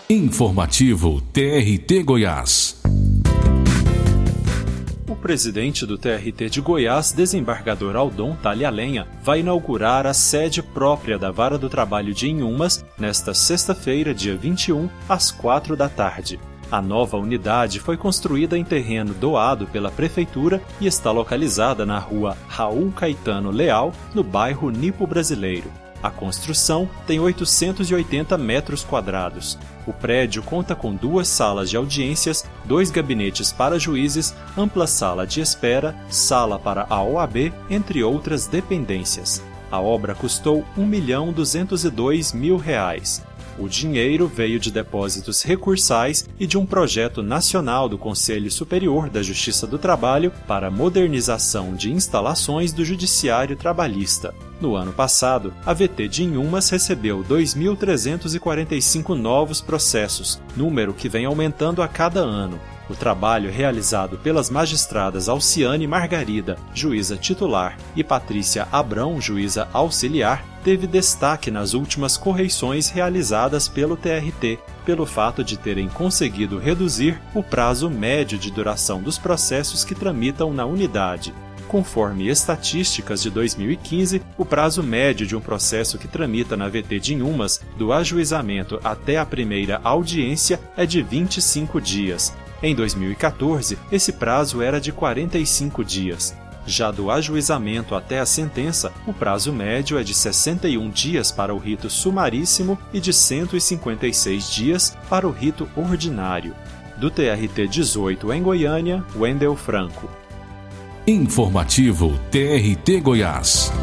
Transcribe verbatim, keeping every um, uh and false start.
Informativo T R T Goiás. O presidente do T R T de Goiás, desembargador Aldon Talhalenha, vai inaugurar a sede própria da Vara do Trabalho de Inhumas nesta sexta-feira, dia vinte e um, às quatro da tarde. A nova unidade foi construída em terreno doado pela Prefeitura e está localizada na rua Raul Caetano Leal, no bairro Nipo Brasileiro. A construção tem oitocentos e oitenta metros quadrados. O prédio conta com duas salas de audiências, dois gabinetes para juízes, ampla sala de espera, sala para a O A B, entre outras dependências. A obra custou um milhão duzentos e dois mil reais. O dinheiro veio de depósitos recursais e de um projeto nacional do Conselho Superior da Justiça do Trabalho para a modernização de instalações do Judiciário Trabalhista. No ano passado, a V T de Inhumas recebeu dois mil trezentos e quarenta e cinco novos processos, número que vem aumentando a cada ano. O trabalho realizado pelas magistradas Alciane Margarida, juíza titular, e Patrícia Abrão, juíza auxiliar, teve destaque nas últimas correições realizadas pelo T R T, pelo fato de terem conseguido reduzir o prazo médio de duração dos processos que tramitam na unidade. Conforme estatísticas de dois mil e quinze, o prazo médio de um processo que tramita na V T de Inhumas, do ajuizamento até a primeira audiência, é de vinte e cinco dias. Em dois mil e quatorze, esse prazo era de quarenta e cinco dias. Já do ajuizamento até a sentença, o prazo médio é de sessenta e um dias para o rito sumaríssimo e de cento e cinquenta e seis dias para o rito ordinário. Do T R T dezoito em Goiânia, Wendel Franco. Informativo T R T Goiás.